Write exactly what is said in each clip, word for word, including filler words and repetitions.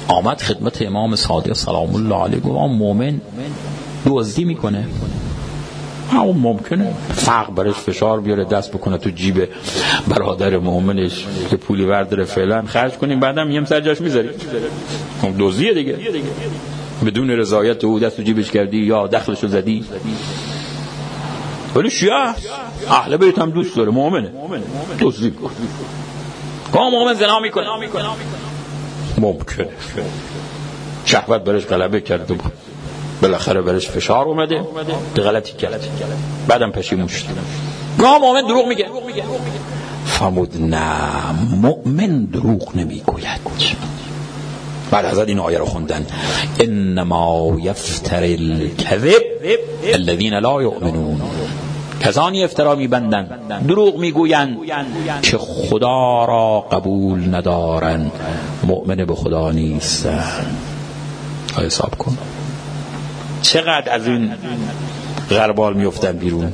آمد خدمت امام صادق سلام الله علیه گفت مؤمن دزدی میکنه؟ اون ممکنه فقر برش فشار بیاره دست بکنه تو جیب برادر مؤمنش که پولی ورداره فعلا خرج کنیم بعدم یه سر جاش میذاری. اون دزدیه دیگه، بدون رضایت او دست تو جیبش کردی یا دخلشو زدی. ولی شیعه اهل بیت هم دوست داره، مؤمنه دزدی کنه. که مؤمن زنا میکنه ممکنه شهوت برش غلبه کرده بود، بالاخره برش فشار اومده به غلطی کرد، بعدم پشیمون شد. گاه مؤمن دروغ میگه. فرمود نه، مؤمن دروغ نمیگوید. بعد حضرت این آیه رو خوندن انما یفتر الکذب الذین لا یؤمنون، کسانی افترا میبندن دروغ میگویند که خدا را قبول ندارن، مؤمن به خدا نیستن. حساب کن چقدر از این غربال میفتن بیرون.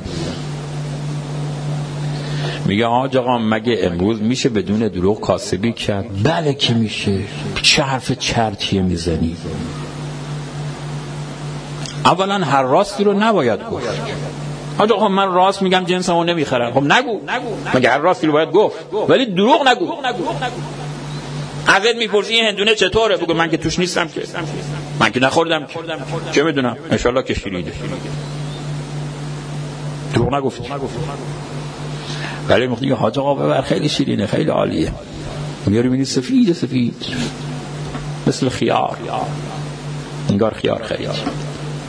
میگه آج آقا مگه امروز میشه بدون دروغ کاسبی کرد؟ بله که میشه. چه حرف چرتیه میزنی؟ اولا هر راستی رو نباید گفت. آج آقا من راست میگم جنسمو نمیخرم. خب نگو، مگه هر راستی رو باید گفت، ولی دروغ نگو. ازت میپرسی این هندونه چطوره؟ بگو من که توش نیستم که، من که نخوردم که، چه میدونم انشالله که شیرینه. دروغ نگفتی. ولی میگه حاج آقا ببر خیلی شیرینه خیلی عالیه، میاری میبینی سفید سفید مثل خیار، انگار خیار خیار.